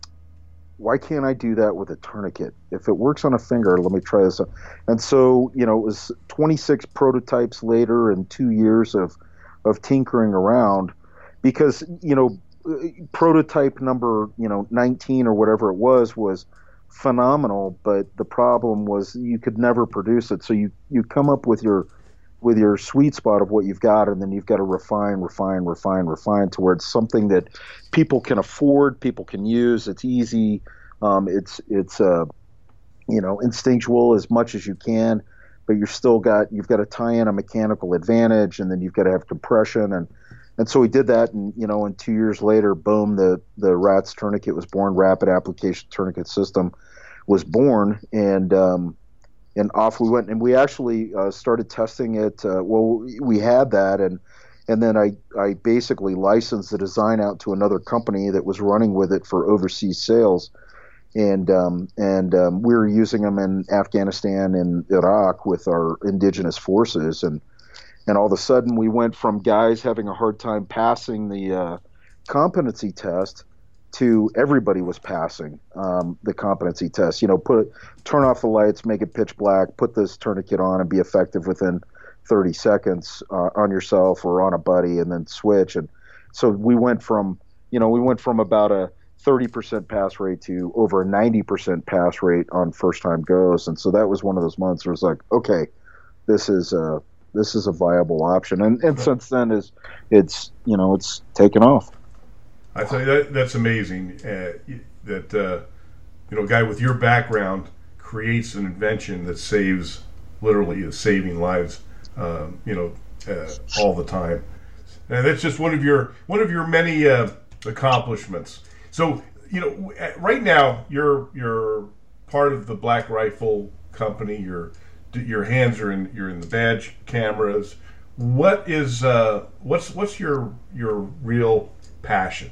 Why can't I do that with a tourniquet? If it works on a finger, let me try this. And so, you know, it was twenty-six prototypes later and two years of, of tinkering around because, you know, prototype number, you know, nineteen or whatever it was, was phenomenal. But the problem was you could never produce it. So you, you come up with your with your sweet spot of what you've got, and then you've got to refine, refine, refine, refine to where it's something that people can afford, people can use. It's easy. Um, it's it's uh, you know, instinctual as much as you can, but you're still got you've got to tie in a mechanical advantage, and then you've got to have compression, and and so we did that, and you know, and two years later, boom, the the RATS tourniquet was born. Rapid Application Tourniquet System was born, and um, And off we went, and we actually uh, started testing it. Uh, well, we had that, and and then I, I basically licensed the design out to another company that was running with it for overseas sales, and um, and um, we were using them in Afghanistan and Iraq with our indigenous forces, and and all of a sudden we went from guys having a hard time passing the uh, competency test to everybody was passing um, the competency test. You know, put turn off the lights, make it pitch black, put this tourniquet on, and be effective within thirty seconds uh, on yourself or on a buddy, and then switch. And so we went from, you know, we went from about a thirty percent pass rate to over a ninety percent pass rate on first time goes. And so that was one of those months where it was like, okay, this is a this is a viable option. And and since then is it's you know it's taken off. I tell you, that that's amazing. Uh, that uh, you know, a guy with your background creates an invention that saves, literally, is saving lives. Um, you know, uh, all the time, and that's just one of your one of your many uh, accomplishments. So, you know, right now you're you're part of the Black Rifle Company. Your your hands are in you're in the badge cameras. What is uh, what's what's your your real passion?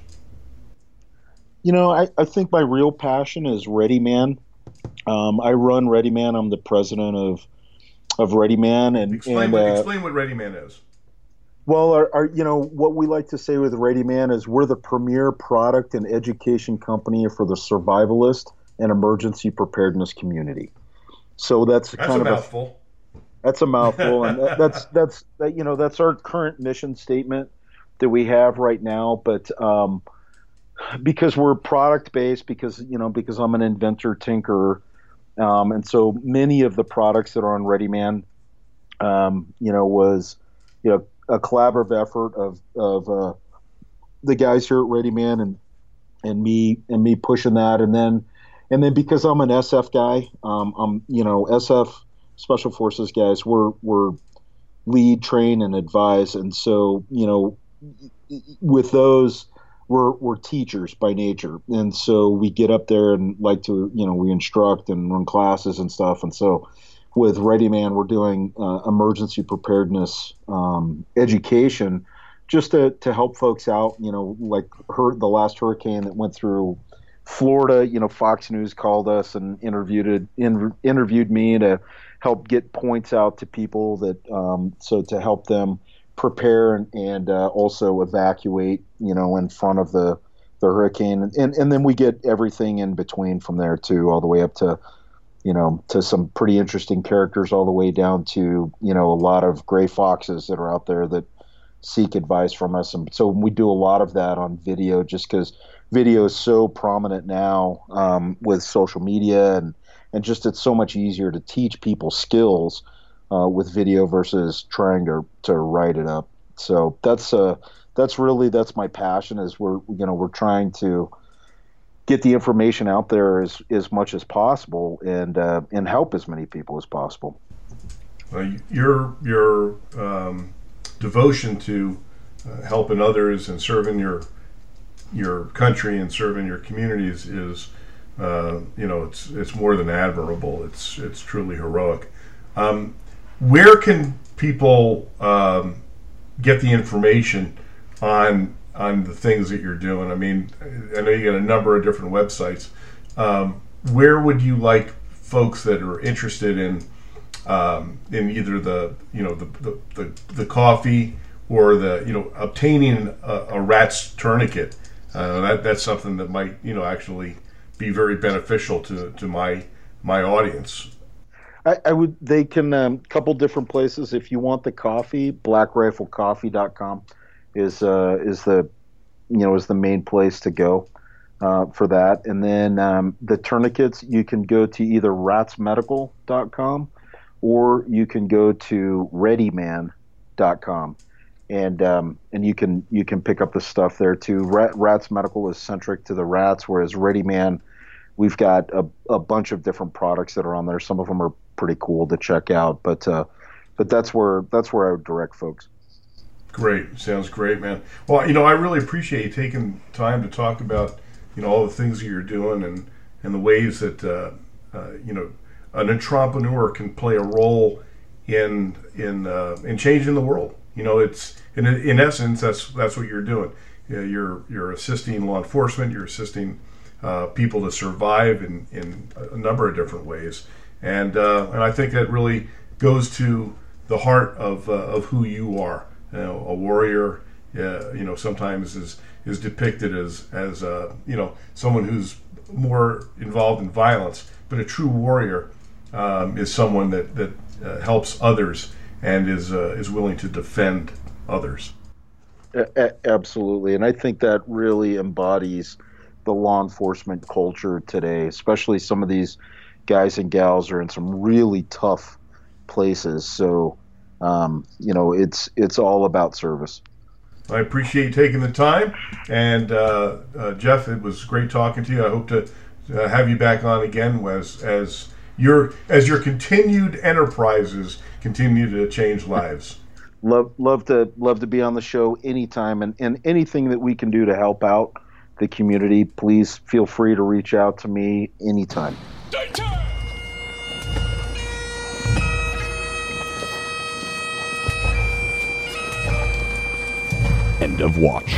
You know, I, I think my real passion is Ready Man. Um, I run Ready Man. I'm the president of of Ready Man. And explain, and, what, uh, explain what Ready Man is. Well, our, our, you know, what we like to say with Ready Man is we're the premier product and education company for the survivalist and emergency preparedness community. So that's, that's kind a of mouthful. A, that's a mouthful, and that, that's that's that, you know that's our current mission statement that we have right now. But um, because we're product based, because you know, because I'm an inventor, tinkerer, um, and so many of the products that are on Ready Man, um, you know, was you know a collaborative effort of of uh, the guys here at Ready Man and and me and me pushing that, and then and then because I'm an S F guy, um, I'm you know S F Special Forces guys, we're we're lead, train, and advise, and so you know with those. We're, we're teachers by nature, and so we get up there and like to, you know, we instruct and run classes and stuff. And so with Ready Man, we're doing uh, emergency preparedness um, education just to, to help folks out, you know, like her, the last hurricane that went through Florida, you know, Fox News called us and interviewed it, in, interviewed me to help get points out to people that, um, so to help them prepare and, and uh, also evacuate, you know, in front of the, the hurricane. And, and then we get everything in between from there too, all the way up to, you know, to some pretty interesting characters all the way down to, you know, a lot of gray foxes that are out there that, seek advice from us. And so we do a lot of that on video, just because video is so prominent now um, with social media, and, and just it's so much easier to teach people skills uh, with video versus trying to to write it up. So that's uh that's really that's my passion, is we're you know we're trying to get the information out there as as much as possible, and uh, and help as many people as possible. Uh, your your um, devotion to uh, helping others and serving your your country and serving your communities is uh, you know it's it's more than admirable. It's it's truly heroic. Um, where can people um, get the information on on the things that you're doing? I mean, I know you got a number of different websites. Um, where would you like folks that are interested in um, in either the you know the the, the, the coffee or the you know obtaining a, a rat's tourniquet? Uh, that that's something that might you know actually be very beneficial to to my my audience. I, I would. They can um, couple different places. If you want the coffee, black rifle coffee dot com is uh, is the you know is the main place to go uh, for that. And then um, the tourniquets, you can go to either rats medical dot com or you can go to ready man dot com, and um, and you can you can pick up the stuff there too. Rat, Rats Medical is centric to the rats, whereas Ready Man, we've got a, a bunch of different products that are on there. Some of them are pretty cool to check out, but uh, but that's where that's where I would direct folks. Great, sounds great, man. Well, you know, I really appreciate you taking time to talk about you know all the things that you're doing and and the ways that uh, uh, you know an entrepreneur can play a role in in uh, in changing the world. You know, it's in in essence that's that's what you're doing. You know, you're you're assisting law enforcement. You're assisting uh, people to survive in in a number of different ways. And uh, and I think that really goes to the heart of uh, of who you are. You know, a warrior, uh, you know, sometimes is is depicted as as uh, you know someone who's more involved in violence, but a true warrior um, is someone that that uh, helps others and is uh, is willing to defend others. A- absolutely, and I think that really embodies the law enforcement culture today, especially some of these guys and gals are in some really tough places. So, um, you know, it's it's all about service. I appreciate you taking the time. And, uh, uh, Jeff, it was great talking to you. I hope to uh, have you back on again as, as, your, as your continued enterprises continue to change lives. Love love to love to be on the show anytime. And, and anything that we can do to help out the community, please feel free to reach out to me anytime. End of watch.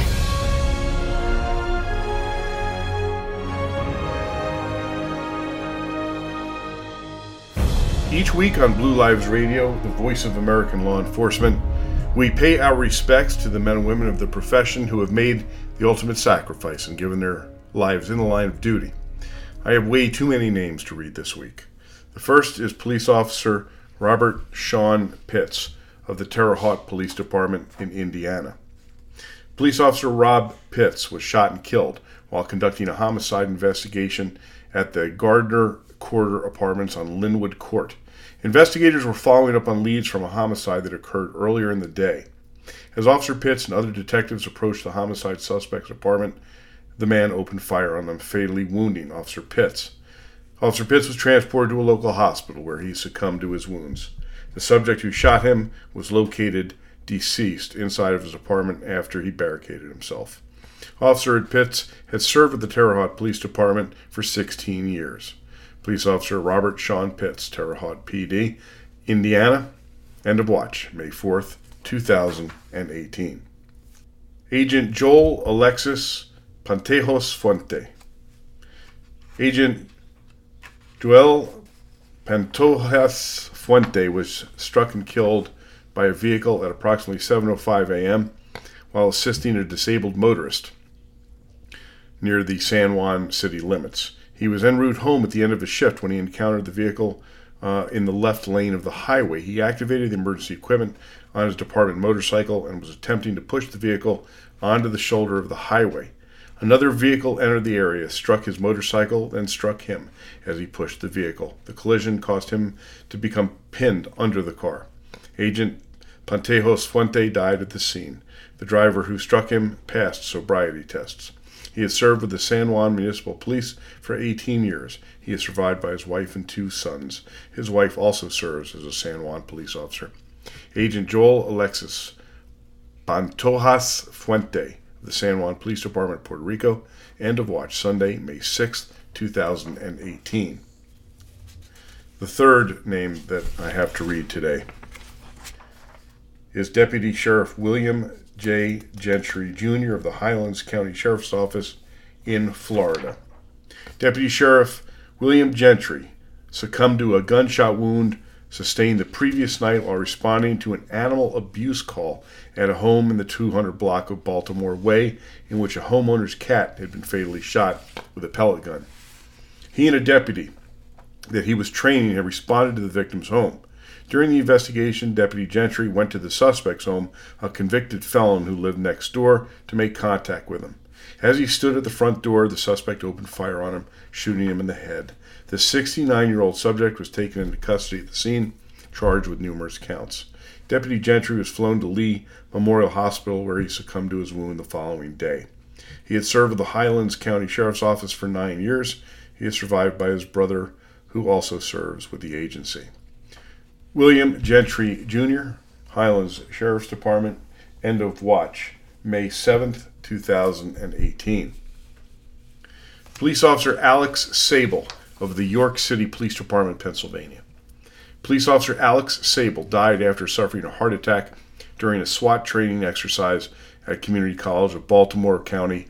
Each week on Blue Lives Radio, the voice of American law enforcement, we pay our respects to the men and women of the profession who have made the ultimate sacrifice and given their lives in the line of duty. I have way too many names to read this week. The first is Police Officer Robert Sean Pitts of the Terre Haute Police Department in Indiana. Police Officer Rob Pitts was shot and killed while conducting a homicide investigation at the Gardner Quarter Apartments on Linwood Court. Investigators were following up on leads from a homicide that occurred earlier in the day. As Officer Pitts and other detectives approached the homicide suspect's apartment, the man opened fire on them, fatally wounding Officer Pitts. Officer Pitts was transported to a local hospital where he succumbed to his wounds. The subject who shot him was located deceased inside of his apartment after he barricaded himself. Officer Pitts had served with the Terre Haute Police Department for sixteen years. Police Officer Robert Sean Pitts, Terre Haute P D, Indiana. End of watch, May fourth, two thousand eighteen. Agent Joel Alexis Panteos Fuente. Agent Joel Panteos Fuente was struck and killed by a vehicle at approximately seven oh five a.m. while assisting a disabled motorist near the San Juan city limits. He was en route home at the end of his shift when he encountered the vehicle uh, in the left lane of the highway. He activated the emergency equipment on his department motorcycle and was attempting to push the vehicle onto the shoulder of the highway. Another vehicle entered the area, struck his motorcycle, then struck him as he pushed the vehicle. The collision caused him to become pinned under the car. Agent Pantejos Fuente died at the scene. The driver who struck him passed sobriety tests. He has served with the San Juan Municipal Police for eighteen years. He is survived by his wife and two sons. His wife also serves as a San Juan police officer. Agent Joel Alexis Pantojas Fuente of the San Juan Police Department, Puerto Rico. End of watch, Sunday, May sixth, two thousand eighteen. The third name that I have to read today is Deputy Sheriff William J. Gentry, Junior of the Highlands County Sheriff's Office in Florida. Deputy Sheriff William Gentry succumbed to a gunshot wound sustained the previous night while responding to an animal abuse call at a home in the two hundred block of Baltimore Way, in which a homeowner's cat had been fatally shot with a pellet gun. He and a deputy that he was training had responded to the victim's home. During the investigation, Deputy Gentry went to the suspect's home, a convicted felon who lived next door, to make contact with him. As he stood at the front door, the suspect opened fire on him, shooting him in the head. The sixty-nine-year-old subject was taken into custody at the scene, charged with numerous counts. Deputy Gentry was flown to Lee Memorial Hospital, where he succumbed to his wound the following day. He had served with the Highlands County Sheriff's Office for nine years. He is survived by his brother, who also serves with the agency. William Gentry, Junior, Highlands Sheriff's Department, end of watch, May seventh, two thousand eighteen. Police Officer Alex Sable of the York City Police Department, Pennsylvania. Police Officer Alex Sable died after suffering a heart attack during a SWAT training exercise at Community College of Baltimore County,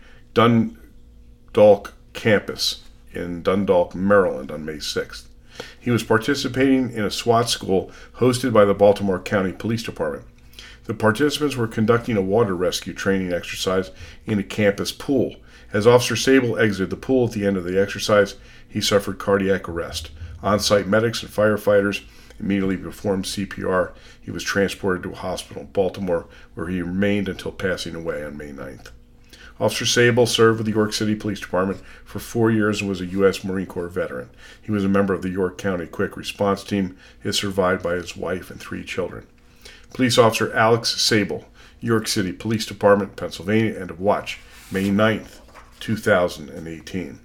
Dundalk campus in Dundalk, Maryland on May sixth. He was participating in a SWAT school hosted by the Baltimore County Police Department. The participants were conducting a water rescue training exercise in a campus pool. As Officer Sable exited the pool at the end of the exercise, he suffered cardiac arrest. On-site medics and firefighters immediately performed C P R. He was transported to a hospital in Baltimore, where he remained until passing away on May ninth. Officer Sable served with the York City Police Department for four years and was a U S Marine Corps veteran. He was a member of the York County Quick Response Team. He is survived by his wife and three children. Police Officer Alex Sable, York City Police Department, Pennsylvania, end of watch, May ninth, two thousand eighteen.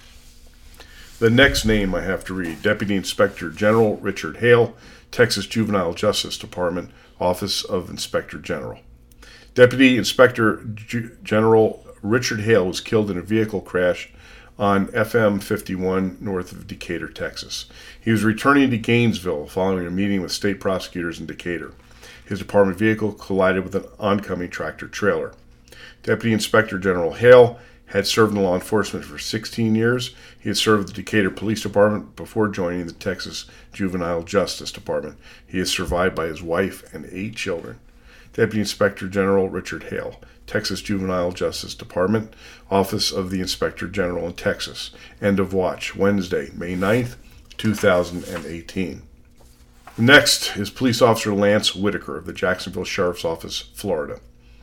The next name I have to read, Deputy Inspector General Richard Hale, Texas Juvenile Justice Department, Office of Inspector General. Deputy Inspector G- General Richard Hale was killed in a vehicle crash on F M fifty-one north of Decatur, Texas. He was returning to Gainesville following a meeting with state prosecutors in Decatur. His department vehicle collided with an oncoming tractor trailer. Deputy Inspector General Hale had served in law enforcement for sixteen years. He had served with the Decatur Police Department before joining the Texas Juvenile Justice Department. He is survived by his wife and eight children. Deputy Inspector General Richard Hale, Texas Juvenile Justice Department, Office of the Inspector General in Texas. End of watch, Wednesday, May ninth, two thousand eighteen. Next is Police Officer Lance Whitaker of the Jacksonville Sheriff's Office, Florida.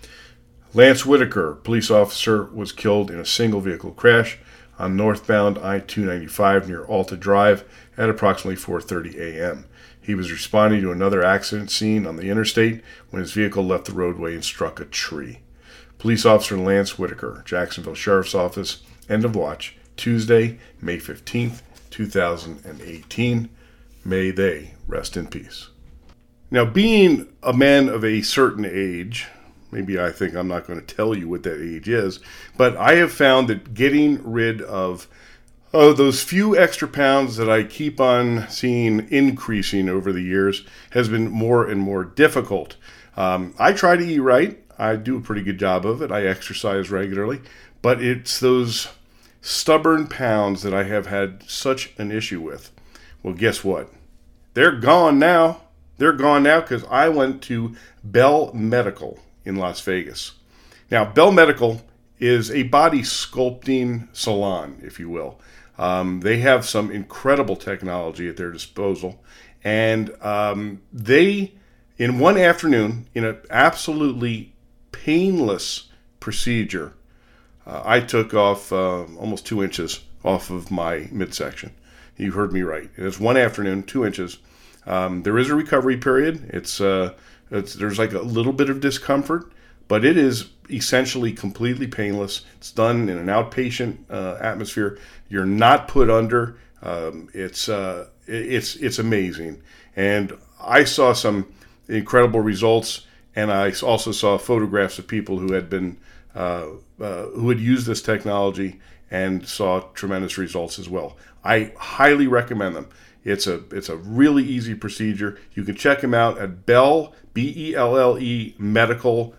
Lance Whitaker, police officer, was killed in a single vehicle crash on northbound I two ninety-five near Alta Drive at approximately four thirty a.m. He was responding to another accident scene on the interstate when his vehicle left the roadway and struck a tree. Police Officer Lance Whitaker, Jacksonville Sheriff's Office, end of watch, Tuesday, May fifteenth, two thousand eighteen. May they rest in peace. Now, being a man of a certain age, maybe I think I'm not going to tell you what that age is, but I have found that getting rid of oh, those few extra pounds that I keep on seeing increasing over the years has been more and more difficult. Um, I try to eat right. I do a pretty good job of it. I exercise regularly, but it's those stubborn pounds that I have had such an issue with. Well, guess what? They're gone now. They're gone now because I went to Bell Medical in Las Vegas. Now, Bell Medical is a body sculpting salon, if you will. Um, they have some incredible technology at their disposal. And um, they, in one afternoon, in an absolutely painless procedure, uh, I took off uh, almost two inches off of my midsection. You heard me right. It's one afternoon, two inches. Um, there is a recovery period. It's, uh, it's there's like a little bit of discomfort, but it is essentially completely painless. It's done in an outpatient uh, atmosphere. You're not put under. Um, it's uh, it's it's amazing, and I saw some incredible results, and I also saw photographs of people who had been uh, uh, who had used this technology and saw tremendous results as well. I highly recommend them. It's a it's a really easy procedure. You can check them out at Bell, B E L L E Medical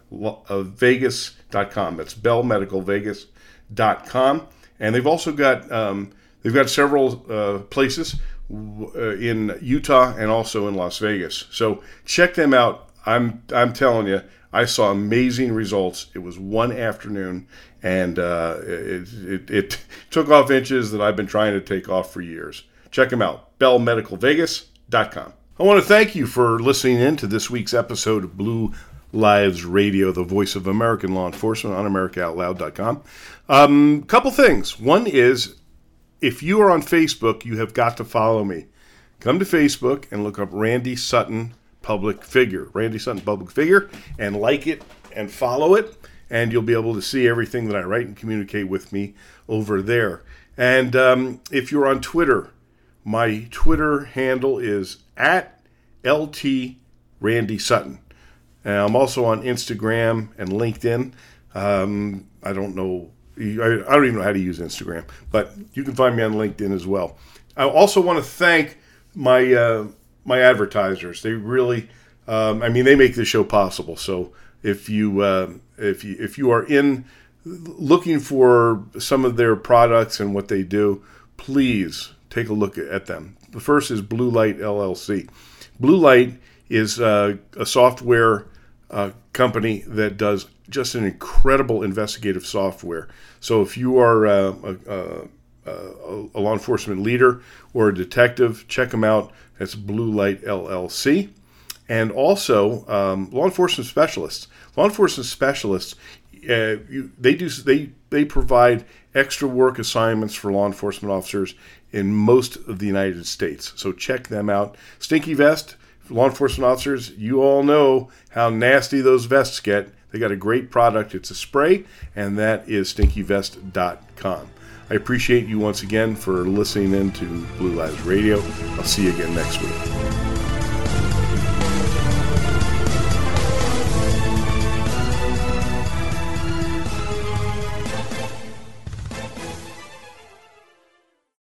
Vegas dot com. That's Bell Medical Vegas dot com. And they've also got um, they've got several uh, places uh, in Utah and also in Las Vegas. So check them out. I'm I'm telling you, I saw amazing results. It was one afternoon, and uh, it, it it took off inches that I've been trying to take off for years. Check them out, Bell Medical Vegas dot com. I want to thank you for listening in to this week's episode of Blue Lives Radio, the voice of American law enforcement on America Out Loud dot com. Um, couple things. One is, if you are on Facebook, you have got to follow me. Come to Facebook and look up Randy Sutton Public Figure, Randy Sutton Public Figure, and like it and follow it, and you'll be able to see everything that I write and communicate with me over there. And um, if you're on Twitter, my Twitter handle is at L T Randy Sutton. And I'm also on Instagram and LinkedIn. Um, I don't know. I, I don't even know how to use Instagram, but you can find me on LinkedIn as well. I also want to thank my uh, my advertisers. They really, um, I mean, they make this show possible. So if you uh, if you if you are in looking for some of their products and what they do, please take a look at them. The first is Blue Light L L C. Blue Light is uh, a software uh, company that does just an incredible investigative software. So if you are uh, a, a, a law enforcement leader or a detective, check them out. That's Blue Light L L C. And also um, law enforcement specialists. Law enforcement specialists, uh, you, they do they they provide extra work assignments for law enforcement officers in most of the United States. So check them out. Stinky Vest, law enforcement officers, you all know how nasty those vests get. They got a great product. It's a spray, and that is stinky vest dot com. I appreciate you once again for listening in to Blue Lives Radio. I'll see you again next week.